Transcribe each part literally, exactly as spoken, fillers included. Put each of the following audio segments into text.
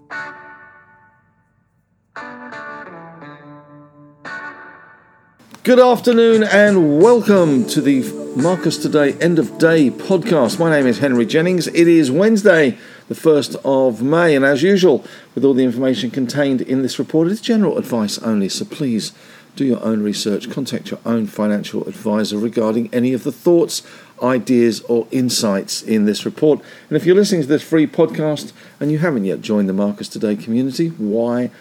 Good afternoon and welcome to the Marcus Today End of Day podcast. My name is Henry Jennings. It is Wednesday, the first of May, and as usual, with all the information contained in this report, it's general advice only, so please do your own research, contact your own financial advisor regarding any of the thoughts, ideas or insights in this report. And if you're listening to this free podcast and you haven't yet joined the Marcus Today community, why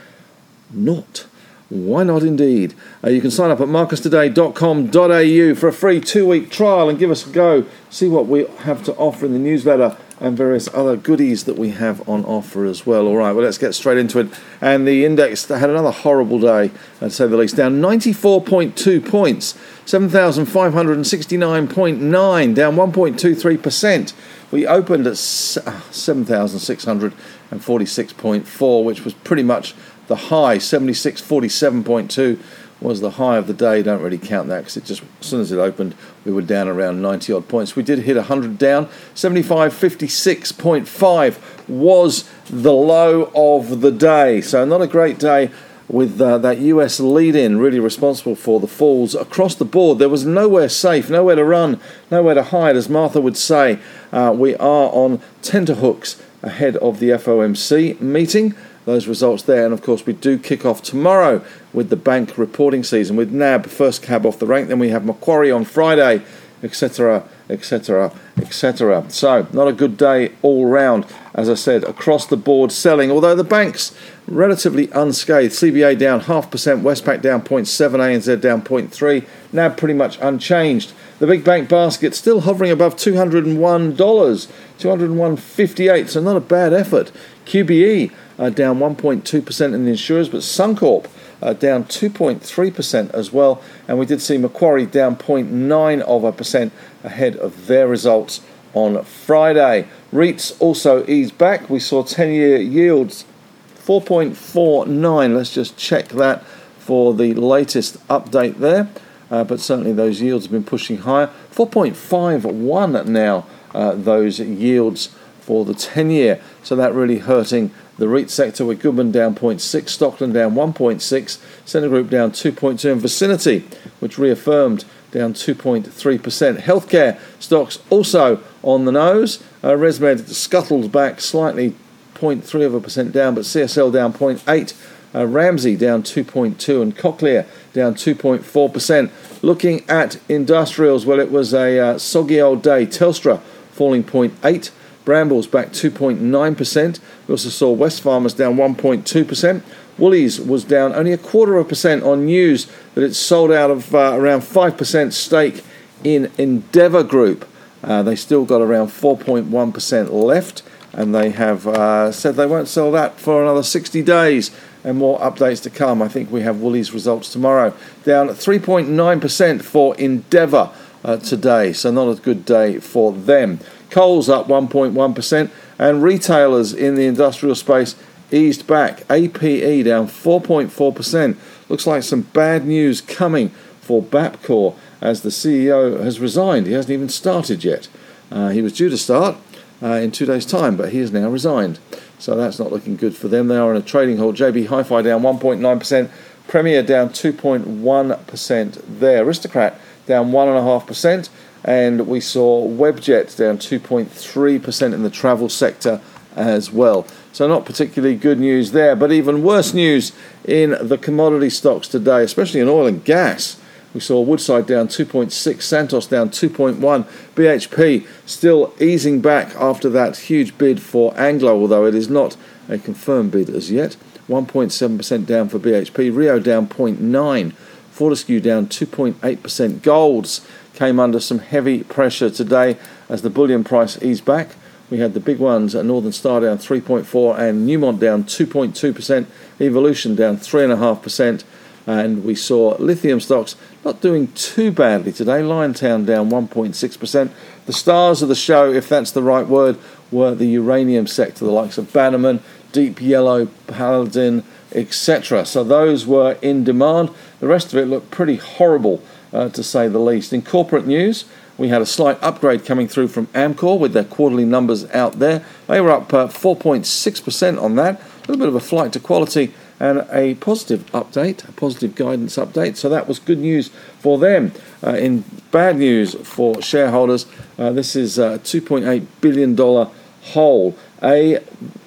not? Why not indeed? Uh, you can sign up at marcus today dot com dot a u for a free two-week trial and give us a go. See what we have to offer in the newsletter and various other goodies that we have on offer as well. All right, well, let's get straight into it. And the index had another horrible day, to say the least, down ninety-four point two points, seven thousand five hundred sixty-nine point nine, down one point two three percent. We opened at seven thousand six hundred forty-six point four, which was pretty much the high. Seventy-six forty-seven point two was the high of the day. Don't really count that because it just, as soon as it opened, we were down around ninety odd points. We did hit one hundred down. seventy-five fifty-six point five was the low of the day. So not a great day with uh, that U S lead-in really responsible for the falls across the board. There was nowhere safe, nowhere to run, nowhere to hide, as Martha would say. Uh, we are on tenterhooks ahead of the F O M C meeting. Those results there, and of course we do kick off tomorrow with the bank reporting season with N A B first cab off the rank, then we have Macquarie on Friday, etc, etc, etc. So not a good day all round, as I said, across the board selling, although the banks relatively unscathed. C B A down half percent, Westpac down zero point seven, A N Z down zero point three, N A B pretty much unchanged. The big bank basket still hovering above two hundred one dollars, two hundred one fifty-eight, so not a bad effort. Q B E uh, down one point two percent in the insurers, but Suncorp uh, down two point three percent as well. And we did see Macquarie down zero point nine of a percent ahead of their results on Friday. REITs also eased back. We saw ten-year yields four point four nine. Let's just check that for the latest update there. Uh, but certainly those yields have been pushing higher. four point five one now, uh, those yields for the ten-year. So that really hurting the REIT sector, with Goodman down zero point six, Stockland down one point six, Centre Group down two point two, and Vicinity, which reaffirmed, down two point three percent. Healthcare stocks also on the nose. Uh, ResMed scuttled back slightly, zero point three of a percent down, but C S L down zero point eight. Uh, Ramsay down two point two, and Cochlear down two point four percent. Looking at industrials, well, it was a uh, soggy old day. Telstra falling zero point eight, Brambles back two point nine percent. We also saw Wesfarmers down one point two percent. Woolies was down only a quarter of a percent on news that it's sold out of uh, around five percent stake in Endeavour Group. Uh, they still got around four point one percent left, and they have uh, said they won't sell that for another sixty days. And more updates to come. I think we have Woolies results tomorrow. Down three point nine percent for Endeavour uh, today, so not a good day for them. Coles up one point one percent, and retailers in the industrial space eased back. A P E down four point four percent. Looks like some bad news coming for Bapcor, as the C E O has resigned. He hasn't even started yet. Uh, he was due to start uh, in two days' time, but he has now resigned. So that's not looking good for them. They are in a trading halt. J B Hi-Fi down one point nine percent. Premier down two point one percent there. Aristocrat down one point five percent. And we saw Webjet down two point three percent in the travel sector as well. So not particularly good news there. But even worse news in the commodity stocks today, especially in oil and gas. We saw Woodside down two point six, Santos down two point one, B H P still easing back after that huge bid for Anglo, although it is not a confirmed bid as yet. one point seven percent down for B H P, Rio down zero point nine, Fortescue down two point eight percent. Golds came under some heavy pressure today as the bullion price eased back. We had the big ones at Northern Star down three point four and Newmont down two point two percent, Evolution down three point five percent. And we saw lithium stocks not doing too badly today. Liontown down one point six percent. The stars of the show, if that's the right word, were the uranium sector, the likes of Bannerman, Deep Yellow, Paladin, et cetera. So those were in demand. The rest of it looked pretty horrible, uh, to say the least. In corporate news, We had a slight upgrade coming through from Amcor with their quarterly numbers out there. They were up uh, four point six percent on that. A little bit of a flight to quality and a positive update, a positive guidance update. So that was good news for them. Uh, in bad news for shareholders, uh, this is a two point eight billion dollars hole. A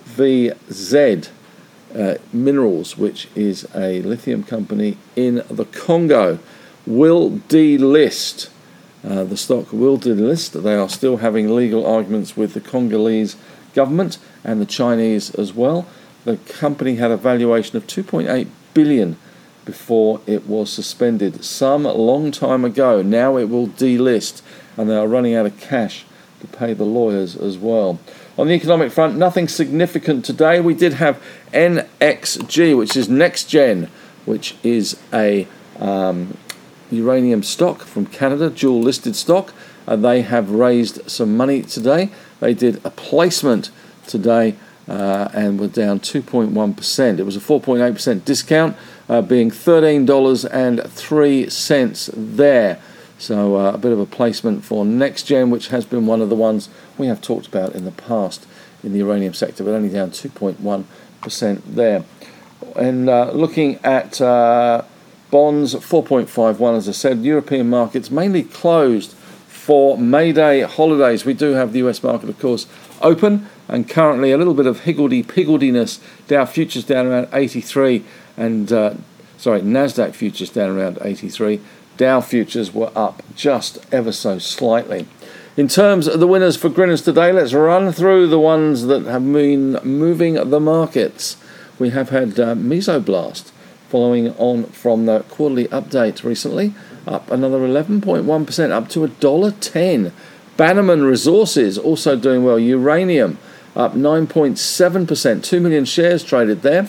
V Z uh, Minerals, which is a lithium company in the Congo, will delist. Uh, the stock will delist. They are still having legal arguments with the Congolese government and the Chinese as well. The company had a valuation of two point eight billion dollars before it was suspended some long time ago. Now it will delist, and they are running out of cash to pay the lawyers as well. On the economic front, nothing significant today. We did have N X G, which is NextGen, which is a um, uranium stock from Canada, dual listed stock. Uh, they have raised some money today. They did a placement today uh, and were down two point one percent. It was a four point eight percent discount, uh, being thirteen dollars and three cents there. So uh, a bit of a placement for NextGen, which has been one of the ones we have talked about in the past in the uranium sector, but only down two point one percent there. And uh, looking at uh, bonds, four point five one, as I said. European markets mainly closed for May Day holidays. We do have the U S market, of course, open, and currently a little bit of higgledy-pigglediness. Dow futures down around eighty-three, and uh, sorry, NASDAQ futures down around eighty-three. Dow futures were up just ever so slightly. In terms of the winners for Grinners today, let's run through the ones that have been moving the markets. We have had uh, Mesoblast following on from the quarterly update recently, up another eleven point one percent, up to one dollar ten. Bannerman Resources also doing well. Uranium up nine point seven percent, two million shares traded there.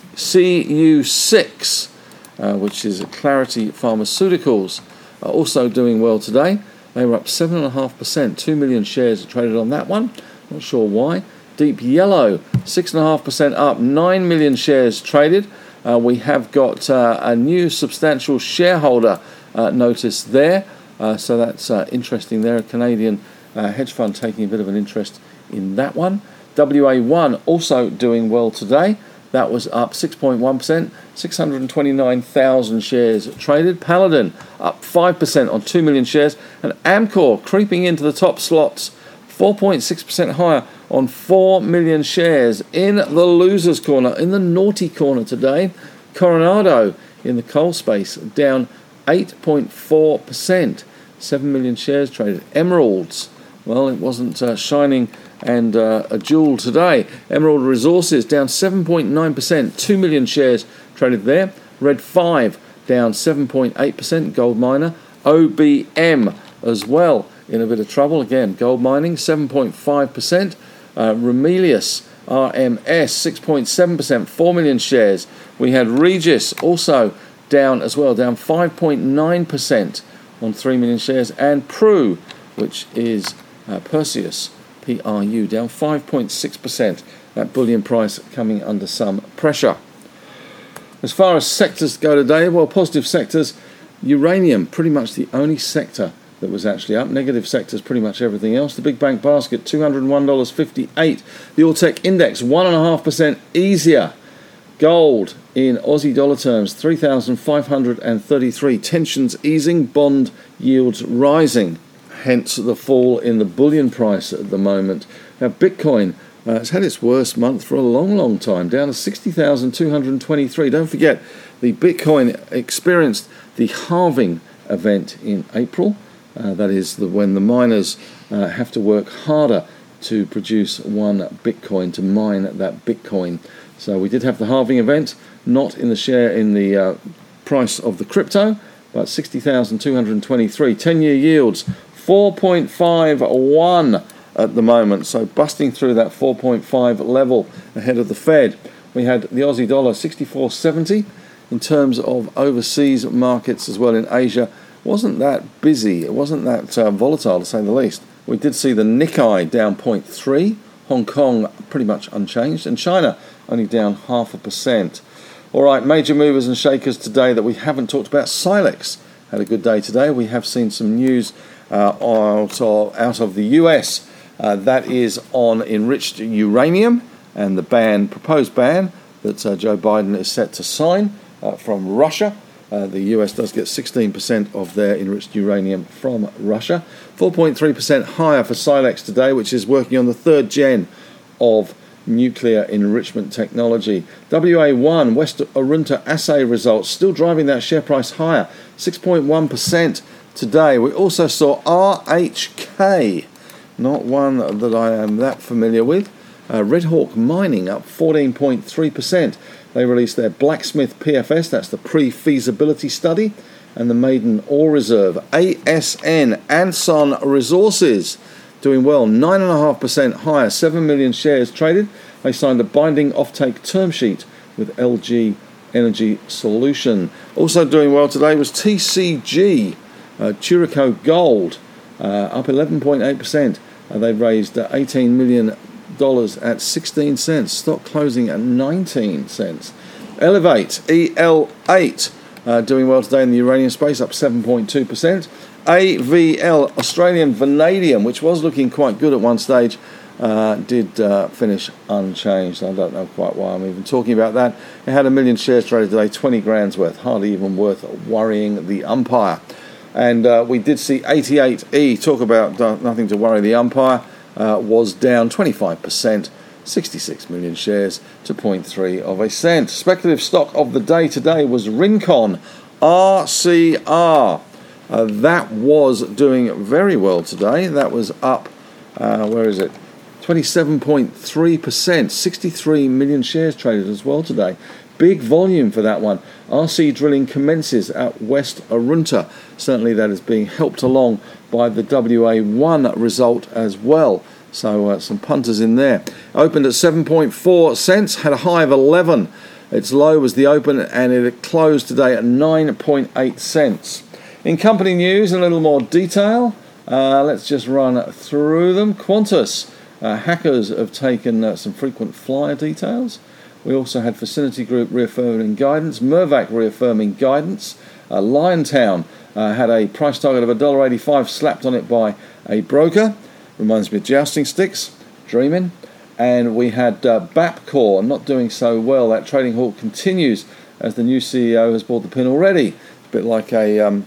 C U six, Uh, which is Clarity Pharmaceuticals, uh, also doing well today. They were up seven point five percent, two million shares traded on that one. Not sure why. Deep Yellow, six point five percent up, nine million shares traded. Uh, we have got uh, a new substantial shareholder uh, notice there, uh, so that's uh, interesting there. A Canadian uh, hedge fund taking a bit of an interest in that one. W A one also doing well today. That was up six point one percent, six hundred twenty-nine thousand shares traded. Paladin up five percent on two million shares. And Amcor creeping into the top slots, four point six percent higher on four million shares. In the losers corner, in the naughty corner today, Coronado in the coal space down eight point four percent, seven million shares traded. Emeralds, well, it wasn't uh, shining and uh, a jewel today. Emerald Resources down seven point nine percent, two million shares traded there. Red five down seven point eight percent, gold miner. O B M as well in a bit of trouble again. Gold mining seven point five percent. Uh, Ramelius R M S six point seven percent, four million shares. We had Regis also down as well, down five point nine percent on three million shares. And Pru, which is uh, Perseus, P R U, down five point six percent. That bullion price coming under some pressure. As far as sectors go today, well, positive sectors, uranium, pretty much the only sector that was actually up. Negative sectors, pretty much everything else. The big bank basket, two hundred one dollars fifty-eight. The Alltech index, one point five percent easier. Gold in Aussie dollar terms, three thousand five hundred thirty-three. Tensions easing, bond yields rising. Hence the fall in the bullion price at the moment. Now, Bitcoin uh, has had its worst month for a long, long time, down to sixty thousand two hundred twenty-three. Don't forget, the Bitcoin experienced the halving event in April. Uh, that is the, when the miners uh, have to work harder to produce one Bitcoin, to mine that Bitcoin. So we did have the halving event, not in the share in the uh, price of the crypto, but sixty thousand two hundred twenty-three. ten-year yields, four point five one at the moment, so busting through that four point five level ahead of the Fed. We had the Aussie dollar sixty-four seventy. In terms of overseas markets as well in Asia, wasn't that busy, it wasn't that uh, volatile to say the least. We did see the Nikkei down zero point three, Hong Kong pretty much unchanged, and China only down half a percent. All right, major movers and shakers today that we haven't talked about. Silex had a good day today. We have seen some news uh, out, of, out of the U S. Uh, that is on enriched uranium and the ban, proposed ban that uh, Joe Biden is set to sign uh, from Russia. Uh, the U S does get sixteen percent of their enriched uranium from Russia. four point three percent higher for Silex today, which is working on the third gen of nuclear enrichment technology. W A one, West Arunta assay results, still driving that share price higher, six point one percent today. We also saw R H K, not one that I am that familiar with. Uh, Red Hawk Mining up fourteen point three percent. They released their Blacksmith P F S, that's the pre-feasibility study, and the maiden ore reserve. A S N, Anson Resources, doing well, nine point five percent higher, seven million shares traded. They signed a binding offtake term sheet with L G Energy Solution. Also doing well today was T C G, uh, Churico Gold, uh, up eleven point eight percent. Uh, they've raised uh, eighteen million dollars at sixteen cents, stock closing at nineteen cents. Elevate, E L eight, uh, doing well today in the uranium space, up seven point two percent. A V L, Australian Vanadium, which was looking quite good at one stage, uh, did uh, finish unchanged. I don't know quite why I'm even talking about that. It had a million shares traded today, twenty grand's worth, hardly even worth worrying the umpire. And uh, we did see eighty-eight E, talk about uh, nothing to worry the umpire, uh, was down twenty-five percent, sixty-six million shares to zero point three of a cent. Speculative stock of the day today was Rincon, R C R. Uh, that was doing very well today. That was up, uh, where is it? twenty-seven point three percent, sixty-three million shares traded as well today. Big volume for that one. R C drilling commences at West Arunta. Certainly that is being helped along by the W A one result as well. So uh, some punters in there. Opened at seven point four cents, had a high of eleven. Its low was the open, and it closed today at nine point eight cents. In company news, in a little more detail, uh, let's just run through them. Qantas, uh, hackers have taken uh, some frequent flyer details. We also had Vicinity Group reaffirming guidance, Mirvac reaffirming guidance. Uh, Liontown uh, had a price target of one dollar eighty-five slapped on it by a broker. Reminds me of jousting sticks, dreaming. And we had uh, Bapcor not doing so well. That trading halt continues as the new C E O has bought the pin already. A bit like a um,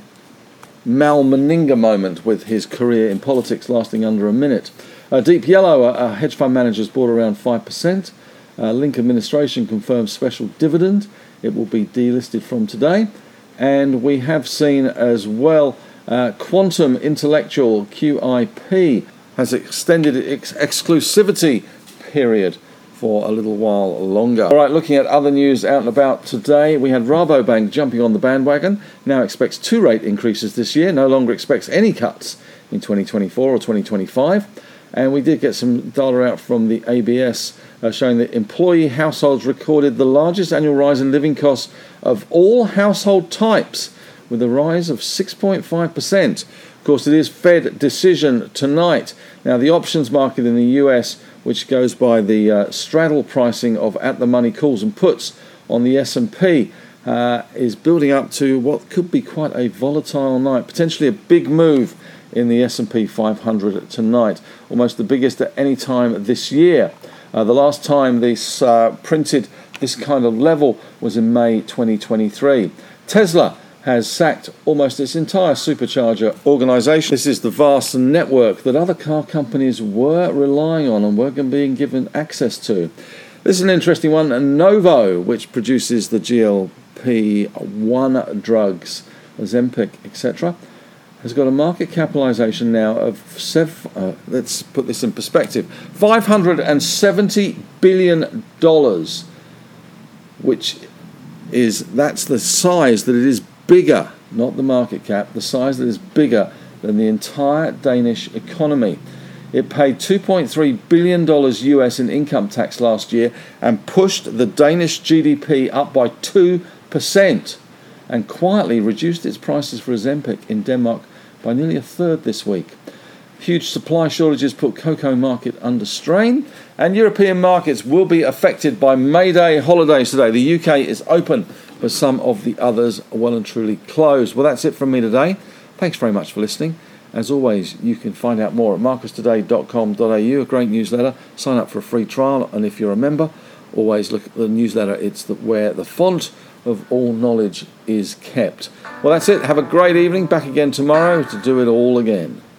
Mal Meninga moment with his career in politics lasting under a minute. Uh, Deep Yellow, uh, hedge fund managers bought around five percent. Uh, Link Administration confirms special dividend. It will be delisted from today. And we have seen as well uh, Quantum Intellectual, Q I P, has extended its exclusivity period for a little while longer. All right, looking at other news out and about today, we had Rabobank jumping on the bandwagon, now expects two rate increases this year, no longer expects any cuts in twenty twenty-four or twenty twenty-five. And we did get some data out from the A B S uh, showing that employee households recorded the largest annual rise in living costs of all household types, with a rise of six point five percent. Of course, it is Fed decision tonight. Now, the options market in the U S, which goes by the uh, straddle pricing of at-the-money calls and puts on the S and P, uh, is building up to what could be quite a volatile night, potentially a big move in the S and P five hundred tonight, almost the biggest at any time this year. Uh, the last time this uh, printed this kind of level was in May twenty twenty-three. Tesla has sacked almost its entire supercharger organisation. This is the vast network that other car companies were relying on and were being given access to. This is an interesting one. Novo, which produces the G L P one drugs, Ozempic, et cetera, has got a market capitalisation now of, sev- uh, let's put this in perspective, five hundred seventy billion dollars, which is, that's the size that it is bigger, not the market cap, the size that is bigger than the entire Danish economy. It paid two point three billion dollars U S in income tax last year and pushed the Danish G D P up by two percent and quietly reduced its prices for Ozempic in Denmark by nearly a third this week. Huge supply shortages put cocoa market under strain, and European markets will be affected by May Day holidays today. The U K is open, but some of the others are well and truly closed. Well, that's it from me today. Thanks very much for listening, As always, you can find out more at marcus today dot com dot a u, a great newsletter. Sign up for a free trial, and if you're a member, always look at the newsletter. It's the, where the font of all knowledge is kept. Well, that's it. Have a great evening. Back again tomorrow to do it all again.